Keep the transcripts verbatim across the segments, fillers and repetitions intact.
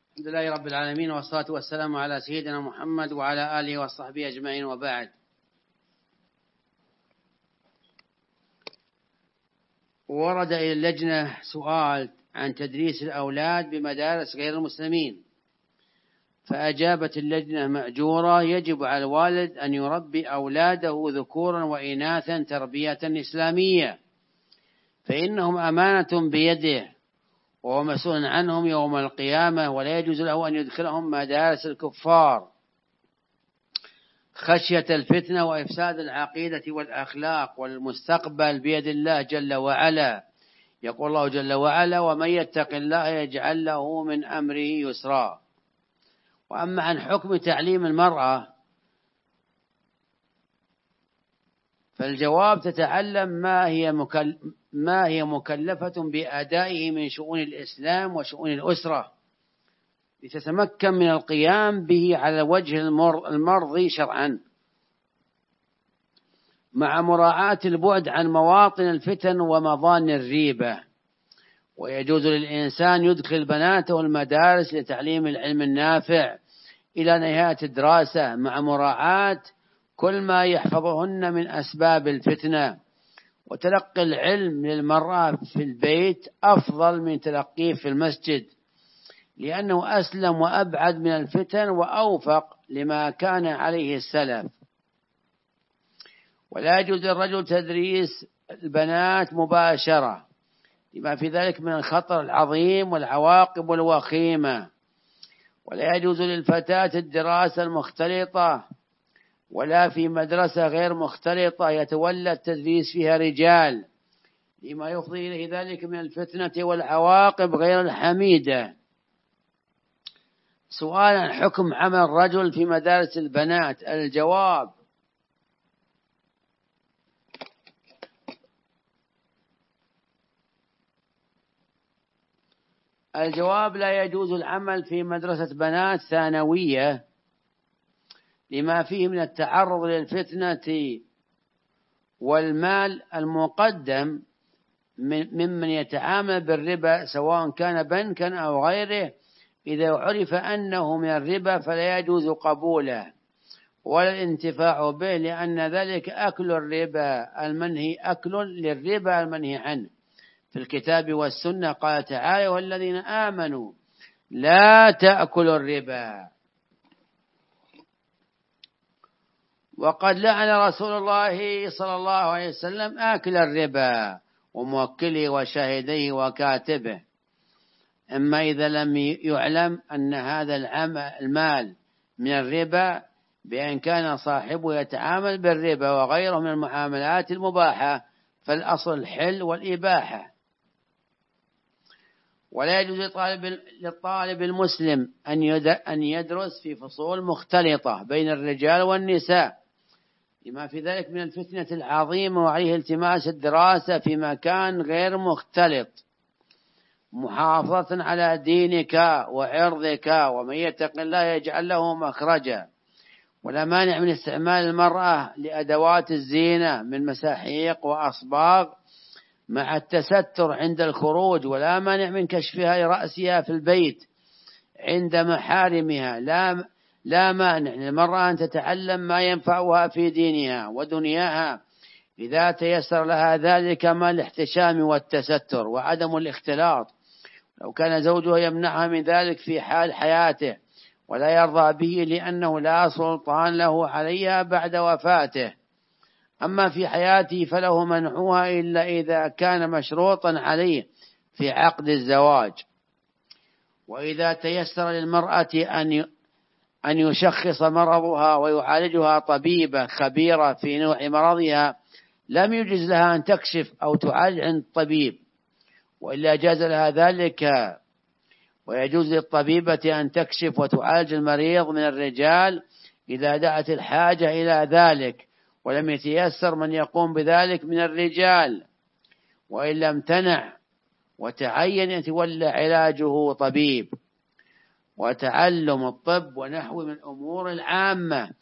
الحمد لله رب العالمين، والصلاة والسلام على سيدنا محمد وعلى آله وصحبه أجمعين، وبعد. ورد إلى اللجنة سؤال عن تدريس الأولاد بمدارس غير المسلمين، فأجابت اللجنة مأجورة: يجب على الوالد أن يربي أولاده ذكورا وإناثا تربية إسلامية، فإنهم أمانة بيده وهو مسؤول عنهم يوم القيامة، ولا يجوز له أن يدخلهم مدارس الكفار خشية الفتنة وإفساد العقيدة والأخلاق، والمستقبل بيد الله جل وعلا. يقول الله جل وعلا: ومن يتق الله يجعل له من أمره يسرا. وأما عن حكم تعليم المرأة فالجواب: تتعلم ما هي مكل... ما هي مكلفة بأدائه من شؤون الإسلام وشؤون الأسرة، لتتمكن من القيام به على وجه المرضي شرعا، مع مراعاة البعد عن مواطن الفتن ومظان الريبة. ويجوز للإنسان يدخل بناته المدارس لتعليم العلم النافع إلى نهاية الدراسة، مع مراعاة كل ما يحفظهن من أسباب الفتنة. وتلقي العلم للمرأة في البيت أفضل من تلقيه في المسجد، لأنه أسلم وأبعد من الفتن وأوفق لما كان عليه السلف. ولا يجوز للرجل تدريس البنات مباشرة، لما في ذلك من الخطر العظيم والعواقب الوخيمة. ولا يجوز للفتاة الدراسة المختلطة، ولا في مدرسة غير مختلطة يتولى التدريس فيها رجال، لما يفضي إليه ذلك من الفتنة والعواقب غير الحميدة. سؤال عن حكم عمل الرجل في مدارس البنات. الجواب: الجواب لا يجوز العمل في مدرسة بنات ثانوية، لما فيه من التعرض للفتنة والمال المقدم ممن يتعامل بالربا، سواء كان بنكا أو غيره. إذا عرف أنه من الربا فلا يجوز قبوله ولا الانتفاع به، لأن ذلك أكل الربا المنهي أكل للربا المنهي عنه في الكتاب والسنة. قال تعالى: والذين آمنوا لا تأكلوا الربا. وقد لعن رسول الله صلى الله عليه وسلم آكل الربا وموكله وشاهديه وكاتبه، أما إذا لم يعلم أن هذا المال من الربا بأن كان صاحبه يتعامل بالربا وغيره من المعاملات المباحة، فالأصل الحل والإباحة. ولا يجوز للطالب المسلم أن يدرس في فصول مختلطة بين الرجال والنساء، لما في ذلك من الفتنة العظيمة، وعليه التماس الدراسة في مكان غير مختلط، محافظة على دينك وعرضك، ومن يتق الله يجعل له مخرجا. ولا مانع من استعمال المرأة لأدوات الزينة من مساحيق وأصباغ مع التستر عند الخروج، ولا مانع من كشفها لرأسها في البيت عند محارمها. لا لا مانع للمرأة أن تتعلم ما ينفعها في دينها ودنياها إذا تيسر لها ذلك، مع الاحتشام والتستر وعدم الاختلاط، لو كان زوجها يمنعها من ذلك في حال حياته ولا يرضى به، لأنه لا سلطان له عليها بعد وفاته. أما في حياته فله منعها إلا إذا كان مشروطا عليه في عقد الزواج. وإذا تيسر للمرأة أن أن يشخص مرضها ويعالجها طبيبة خبيرة في نوع مرضها، لم يجز لها أن تكشف أو تعالج عند الطبيب، وإلا جاز لها ذلك. ويجوز للطبيبة أن تكشف وتعالج المريض من الرجال إذا دعت الحاجة إلى ذلك، ولم يتيسر من يقوم بذلك من الرجال، وإلا امتنع وتعين يتولى علاجه طبيب. وتعلم الطب ونحو من الأمور العامة.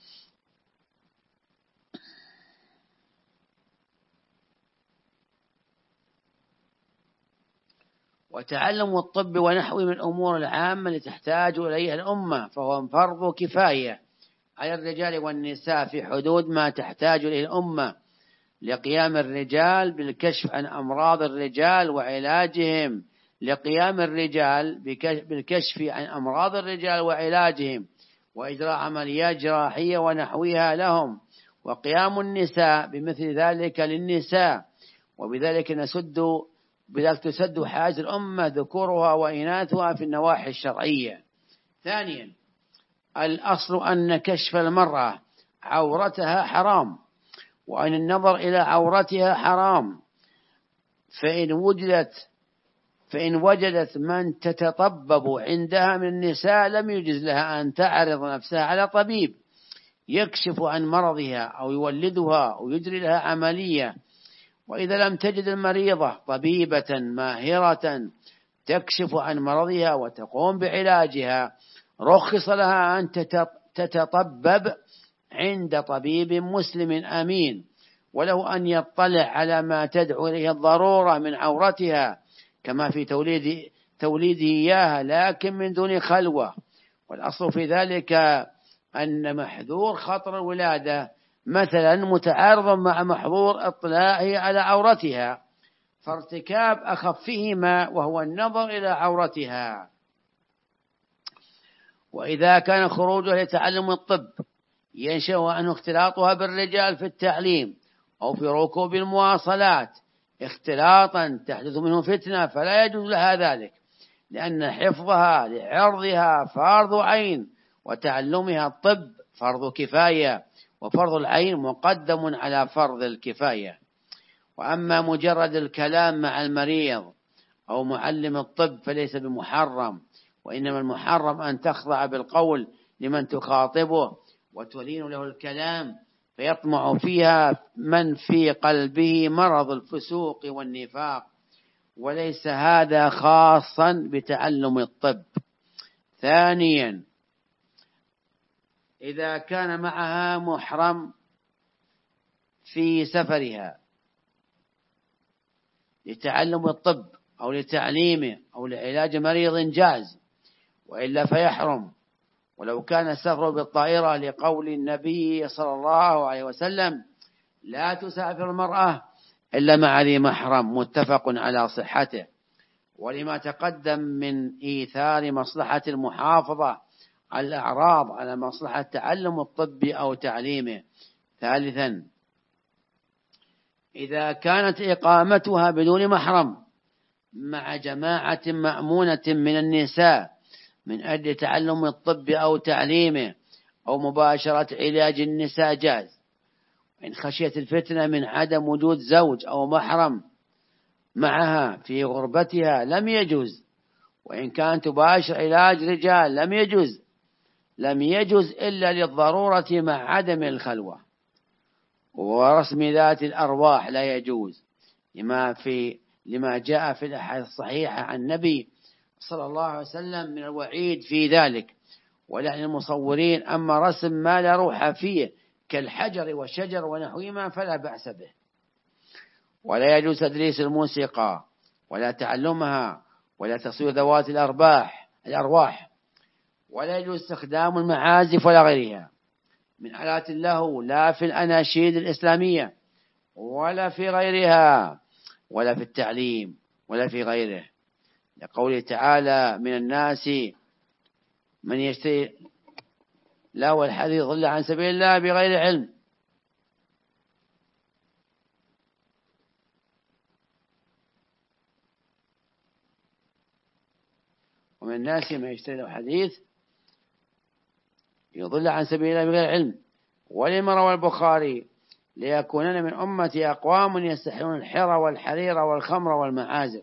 وتعلم الطب ونحوه من الأمور العامة التي تحتاج إليها الأمة فهو فرض كفاية على الرجال والنساء في حدود ما تحتاج إليه الأمة لقيام الرجال بالكشف عن أمراض الرجال وعلاجهم لقيام الرجال بالكشف عن أمراض الرجال وعلاجهم وإجراء عمليات جراحية ونحوها لهم، وقيام النساء بمثل ذلك للنساء، وبذلك نسد بذلك تسد حاجة الأمة ذكورها وإناثها في النواحي الشرعية. ثانيا، الأصل أن كشف المرأة عورتها حرام، وأن النظر إلى عورتها حرام، فإن وجدت فإن وجدت من تتطبب عندها من النساء لم يجز لها أن تعرض نفسها على طبيب يكشف عن مرضها أو يولدها أو يجري لها عملية. وإذا لم تجد المريضة طبيبة ماهرة تكشف عن مرضها وتقوم بعلاجها رخص لها أن تتطبب عند طبيب مسلم أمين، وله أن يطلع على ما تدعو إليه الضرورة من عورتها كما في توليد توليده إياها، لكن من دون خلوة. والأصل في ذلك أن محذور خطر الولادة مثلا متعارض مع محظور اطلاعه على عورتها، فارتكاب أخفهما وهو النظر إلى عورتها. وإذا كان خروجها لتعلم الطب ينشأ عنه اختلاطها بالرجال في التعليم أو في ركوب المواصلات اختلاطا تحدث منه فتنة فلا يجوز لها ذلك، لأن حفظها لعرضها فرض عين وتعلمها الطب فرض كفاية، وفرض العين مقدم على فرض الكفاية. وأما مجرد الكلام مع المريض أو معلم الطب فليس بمحرم، وإنما المحرم أن تخضع بالقول لمن تخاطبه وتلين له الكلام فيطمع فيها من في قلبه مرض الفسوق والنفاق، وليس هذا خاصا بتعلم الطب. ثانيا، إذا كان معها محرم في سفرها لتعلم الطب أو لتعليمه أو لعلاج مريض جاز، وإلا فيحرم. ولو كان السفر بالطائرة لقول النبي صلى الله عليه وسلم لا تسافر المرأة إلا مع ذي محرم، متفق على صحته، ولما تقدم من إيثار مصلحة المحافظة على الأعراض على مصلحة تعلم الطب أو تعليمه. ثالثا، إذا كانت إقامتها بدون محرم مع جماعة مأمونة من النساء من أجل تعلم الطب أو تعليمه أو مباشرة علاج النساء جاز، إن خشيت الفتنة من عدم وجود زوج أو محرم معها في غربتها لم يجوز، وإن كانت تباشر علاج رجال لم يجوز لم يجوز إلا للضرورة مع عدم الخلوة. ورسم ذات الأرواح لا يجوز لما في لما جاء في الأحاديث الصحيحة عن النبي صلى الله عليه وسلم من الوعيد في ذلك ولعن المصورين. أما رسم ما لا روح فيه كالحجر والشجر ونحوهما فلا بأس به. ولا يجوز تدريس الموسيقى ولا تعلمها ولا تصوير ذوات الأرباح الأرواح، ولا يجوز استخدام المعازف ولا غيرها من آلات اللهو، لا في الأناشيد الإسلامية ولا في غيرها ولا في التعليم ولا في غيره، لقوله تعالى من الناس من يشتري لهو الحديث يضل عن سبيل الله بغير علم. ومن الناس من يشتري له حديث يضل عن سبيل الله بغير علم. ولما روى البخاري ليكونن من أمتي أقوام يستحلون الحرى والحرير والخمر والمعازف.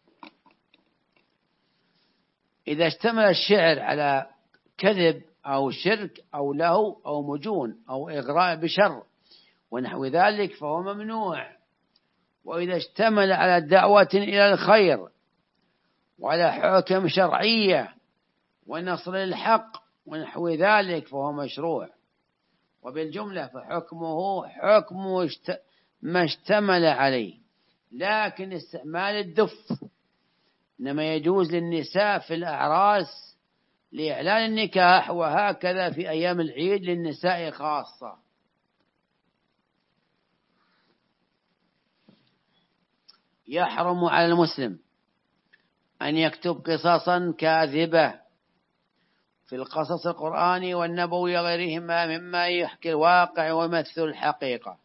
إذا اشتمل الشعر على كذب أو شرك أو لهو أو مجون أو إغراء بشر ونحو ذلك فهو ممنوع. وإذا اشتمل على دعوة إلى الخير وعلى حكم شرعية ونصر الحق ونحو ذلك فهو مشروع. وبالجملة فحكمه حكم ما اشتمل عليه، لكن استعمال الدف إنما يجوز للنساء في الأعراس لإعلان النكاح، وهكذا في أيام العيد للنساء خاصة. يحرم على المسلم أن يكتب قصصا كاذبة في القصص القرآني والنبوي وغيرهما مما يحكي الواقع ويمثل الحقيقة.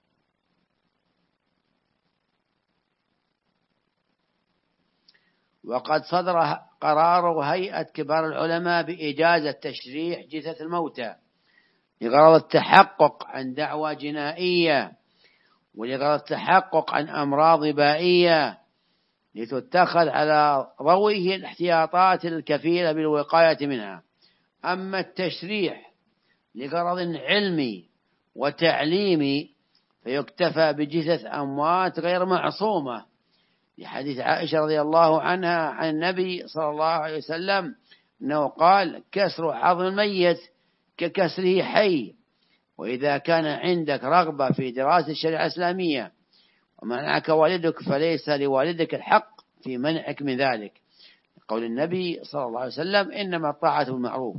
وقد صدر قرار هيئة كبار العلماء بإجازة تشريح جثث الموتى لغرض التحقق عن دعوى جنائية ولغرض التحقق عن أمراض بائية، لتتخذ على ضوئه الاحتياطات الكفيلة بالوقاية منها. أما التشريح لغرض علمي وتعليمي فيكتفى بجثث أموات غير معصومة، لحديث عائشة رضي الله عنها عن النبي صلى الله عليه وسلم أنه قال: كسر عظم الميت ككسره حي. وإذا كان عندك رغبة في دراسة الشريعة الإسلامية ومنعك والدك فليس لوالدك الحق في منعك من ذلك، قول النبي صلى الله عليه وسلم: إنما الطاعة بالمعروف.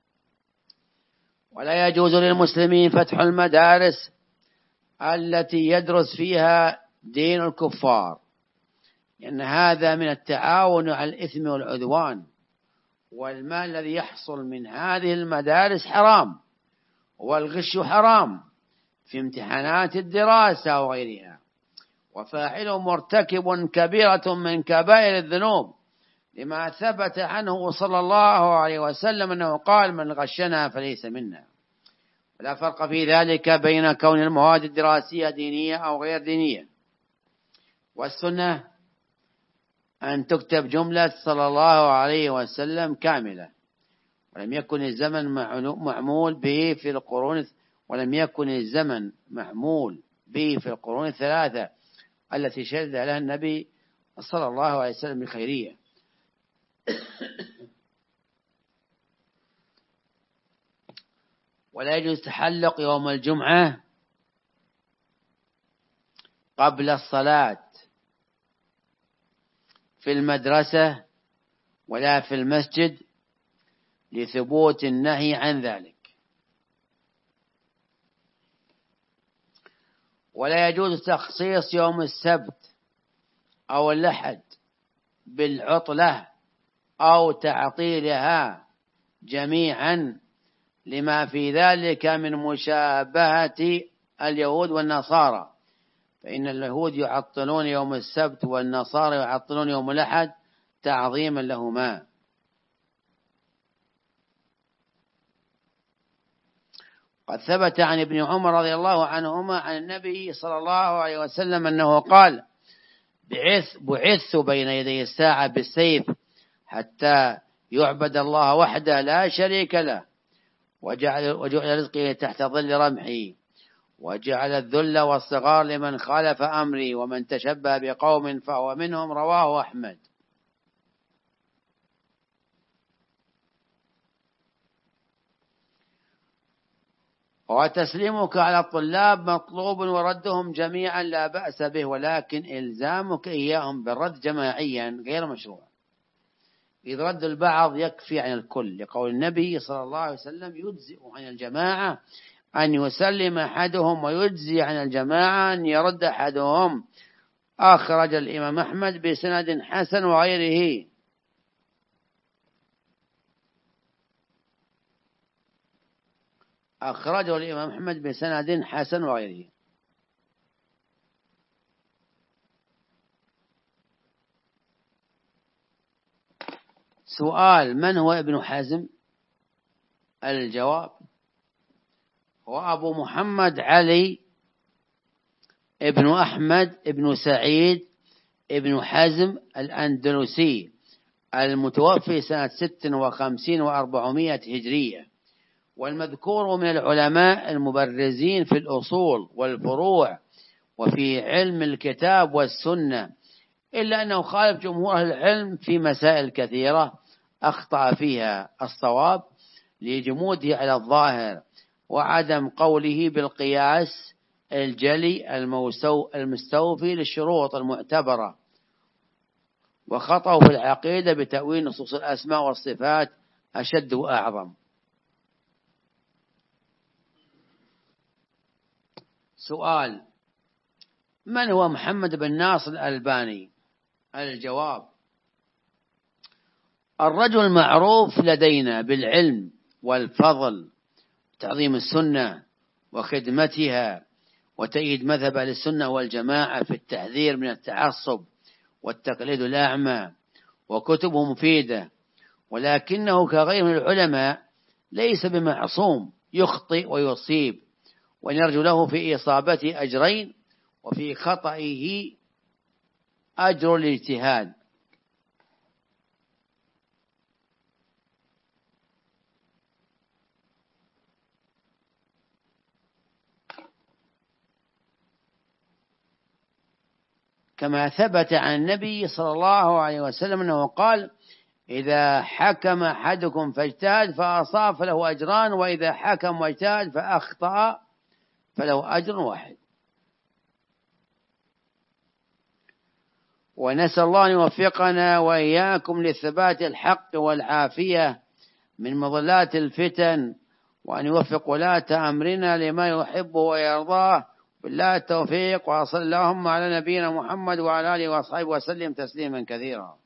ولا يجوز للمسلمين فتح المدارس التي يدرس فيها دين الكفار، لأن هذا من التعاون على الإثم والعدوان، والمال الذي يحصل من هذه المدارس حرام، والغش حرام في امتحانات الدراسة وغيرها، وفاعله مرتكب كبيرة من كبائر الذنوب، لما ثبت عنه صلى الله عليه وسلم أنه قال: من غشنا فليس منا. ولا فرق في ذلك بين كون المواد الدراسية دينية أو غير دينية. والسنة أن تكتب جملة صلى الله عليه وسلم كاملة، ولم يكن الزمن معمول به في القرون ولم يكن الزمن معمول به في القرون الثلاثة التي شهد لها النبي صلى الله عليه وسلم بالخيرية. ولا يجوز تحلق يوم الجمعة قبل الصلاة في المدرسة ولا في المسجد، لثبوت النهي عن ذلك. ولا يجوز تخصيص يوم السبت أو الأحد بالعطلة أو تعطيلها جميعا، لما في ذلك من مشابهة اليهود والنصارى، فإن اليهود يعطلون يوم السبت والنصارى يعطلون يوم الأحد تعظيما لهما. قد ثبت عن ابن عمر رضي الله عنهما عن النبي صلى الله عليه وسلم أنه قال: بعث بعثت بين يدي الساعة بالسيف حتى يعبد الله وحده لا شريك له، وجعل, وجعل رزقه تحت ظل رمحي، وجعل الذل والصغار لمن خالف أمري، ومن تشبه بقوم فهو منهم. رواه أحمد. وتسليمك على الطلاب مطلوب وردهم جميعا لا بأس به، ولكن إلزامك إياهم بالرد جماعيا غير مشروع. إذا رد البعض يكفي عن الكل، لقول النبي صلى الله عليه وسلم: يجزئ عن الجماعة أن يسلم أحدهم، ويجزي عن الجماعة أن يرد أحدهم. أخرج الإمام أحمد بسند حسن وغيره. أخرجه الإمام أحمد بسند حسن وغيره. سؤال: من هو ابن حزم؟ الجواب: هو أبو محمد علي ابن أحمد ابن سعيد ابن حزم الأندلسي، المتوفي سنة ست وخمسين وأربعمائة هجرية، والمذكور من العلماء المبرزين في الأصول والفروع وفي علم الكتاب والسنة، إلا أنه خالف جمهور العلم في مسائل كثيرة أخطأ فيها الصواب لجموده على الظاهر وعدم قوله بالقياس الجلي المستوفي للشروط المعتبرة، وخطأوا في العقيدة بتأويل نصوص الأسماء والصفات أشد وأعظم. سؤال: من هو محمد بن ناصر الألباني؟ الجواب: الرجل معروف لدينا بالعلم والفضل، تعظيم السنة وخدمتها، وتأييد مذهب أهل السنة والجماعة في التحذير من التعصب والتقليد الأعمى، وكتبه مفيدة، ولكنه كغيره من العلماء ليس بمعصوم، يخطئ ويصيب، ونرجو له في إصابته أجرين وفي خطئه أجر الاجتهاد. كما ثبت عن النبي صلى الله عليه وسلم أنه قال: إذا حكم أحدكم فاجتهد فأصاب فله أجران، وإذا حكم واجتهد فأخطأ فله أجر واحد. ونسأل الله أن يوفقنا وإياكم لثبات الحق والعافية من مضلات الفتن، وأن يوفق ولاة أمرنا لما يحبه ويرضاه. بالله التوفيق، وصلى اللهم على نبينا محمد وعلى آله وأصحابه وسلم تسليما كثيرا.